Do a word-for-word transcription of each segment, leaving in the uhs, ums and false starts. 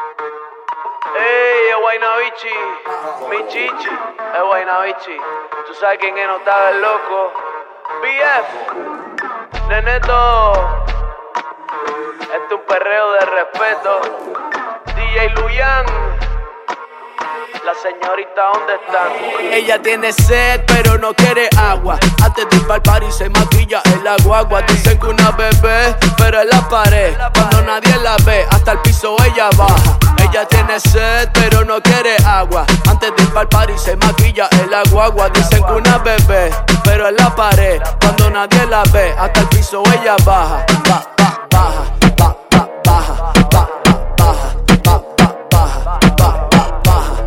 Ey, es Guaynabichi, mi chichi, es Guaynabichi. Tú sabes quién es, no estaba el loco. B F, Neneto. Este es un perreo de respeto. D J Luyan. La señorita, ¿dónde están? Ella tiene sed, pero no quiere agua. Antes de ir pa'l party se maquilla en la guagua. Dicen que una bebé, pero en la pared. Cuando nadie la ve, hasta el piso ella baja. Ella tiene sed, pero no quiere agua. Antes de ir pa'l party se maquilla en la guagua. Dicen que una bebé, pero en la pared. Cuando nadie la ve, hasta el piso ella baja. Ba, ba, baja, ba, ba, baja, ba, ba, baja, ba, ba, baja, ba, ba,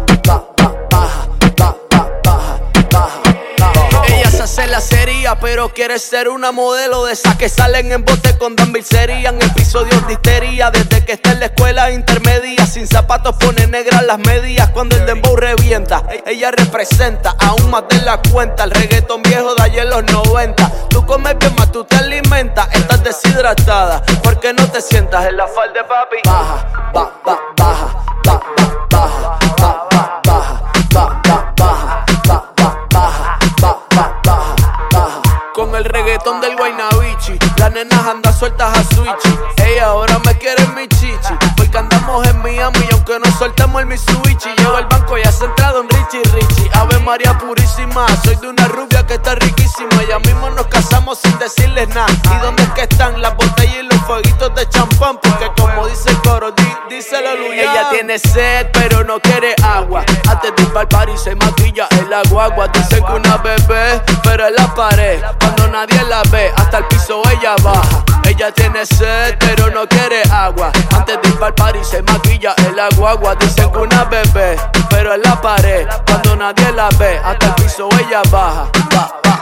baja. Ella se hace la seria, pero quiere ser una modelo de esas que salen en bote con dambilcería. En episodios de histeria, desde que está en la escuela intermedia. Sin zapatos pone negras las medias cuando el dembow revienta. Ella representa aún más de la cuenta el reggaetón viejo de ayer en los noventa. Tú comes bien más, tú te alimentas. Estás deshidratada, ¿por qué no te sientas en la falda, papi? Baja, ba, ba, baja, ba, ba, baja, ba, ba, baja, ba, ba, baja, ba, ba, baja, ba, ba, baja, baja. Con el reggaetón del Guaynabichi, las nenas andan sueltas a switchy. Ella ahora me quiere en mi chichi, porque andamos en Miami y aunque nos soltemos el Mitsubishi. Llevo el banco y hace entrado en Richie Richie. Ave María purísima, soy de una rubia que está riquísima. Ya mismo nos casamos sin decirles nada. ¿Y dónde es que están las botellas y los fueguitos de champán? Porque como dice el coro, di, díselo Luyan. Ella tiene sed, pero no quiere agua. Antes de ir pa'l party se maquilla en la guagua. Dicen que una bebé, pero en la pared. Cuando nadie la ve, hasta el piso ella baja. Ella tiene sed, pero no quiere agua. Antes de ir pa'l party se maquilla en la guagua. Dicen que una bebé, pero en la pared. Cuando nadie la ve, hasta el piso ella baja. Ba, ba,